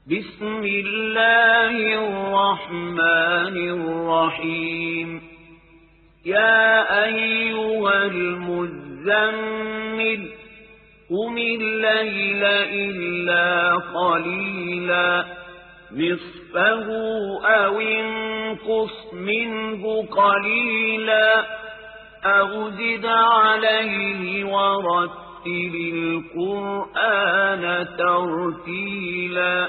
بسم الله الرحمن الرحيم يا أيها المزمل قم الليل إلا قليلا نصفه أو انقص منه قليلا أو زد عليه ورتل القرآن ترتيلا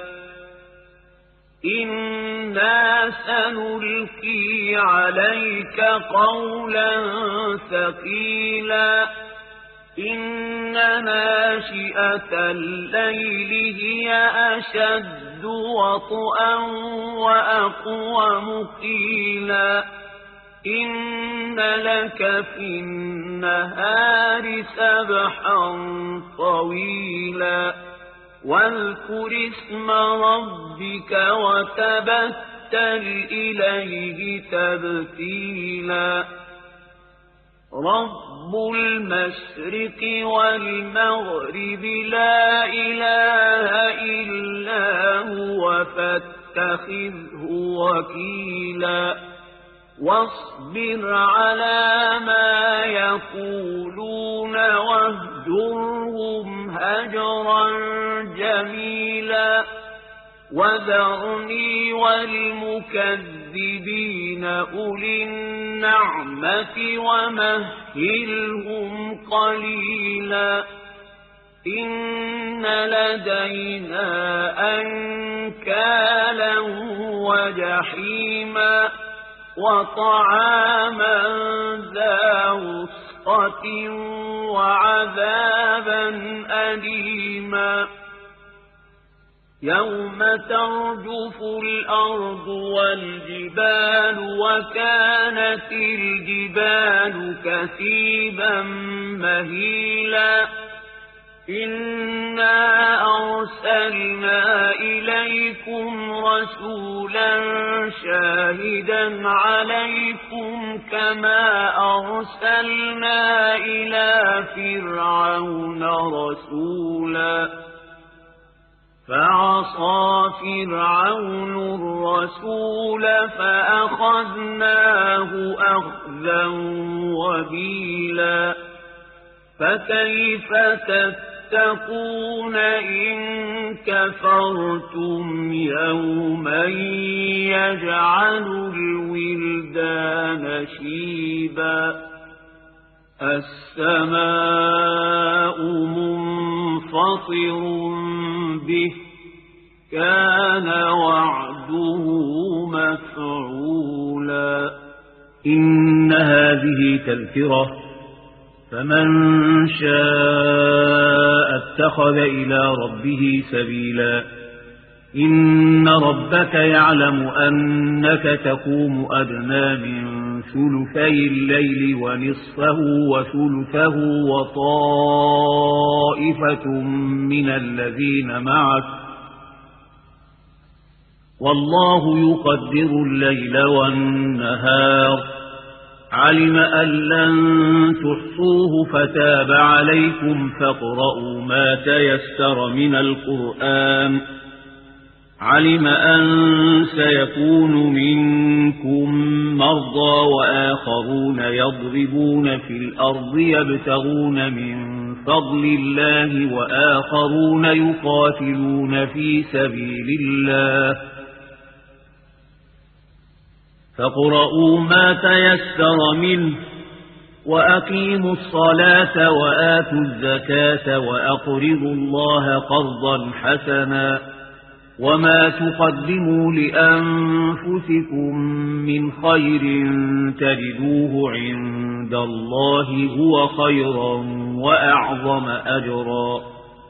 إنا سنلقي عليك قولا ثقيلا إن ناشئة الليل هي أشد وطئا وأقوم قيلا إن لك في النهار سبحا طويلا واذكر اسم ربك وتبتل إليه تبتيلا رب المشرق والمغرب لا إله إلا هو فاتخذه وكيلا واصبر على ما يقولون واهجرهم هجرا جميلا وذرني والمكذبين أولي النعمة ومهلهم قليلا إن لدينا أنكالا وجحيما وطعاما ذا وسطة وعذابا أليما يوم ترجف الأرض والجبال وكانت الجبال كثيبا مهيلا إنا أرسلنا إليكم رسولا شاهدا عليكم كما أرسلنا إلى فرعون رسولا فعصى فرعون الرسول فأخذناه أخذا وبيلا فكيف تتقون إن كفرتم يوما يجعل الولدان شيبا السماء منفطر به كان وعده مفعولا إن هذه تذكرة فمن شاء اتخذ إلى ربه سبيلا إن ربك يعلم أنك تقوم أدنى من ثلثي الليل ونصفه وثلثه وطائفة من الذين معك والله يقدر الليل والنهار علم أن لن تحصوه فتاب عليكم فاقرؤوا ما تيسر من القرآن علم أن سيكون منكم مرضى وآخرون يضربون في الأرض يبتغون من فضل الله وآخرون يقاتلون في سبيل الله فاقرؤوا ما تيسر منه وأقيموا الصلاة وآتوا الزكاة وأقرضوا الله قرضا حسنا وما تقدموا لأنفسكم من خير تجدوه عند الله هو خيرا وأعظم أجرا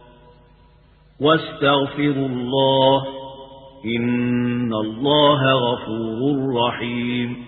واستغفروا الله إن الله غفور رحيم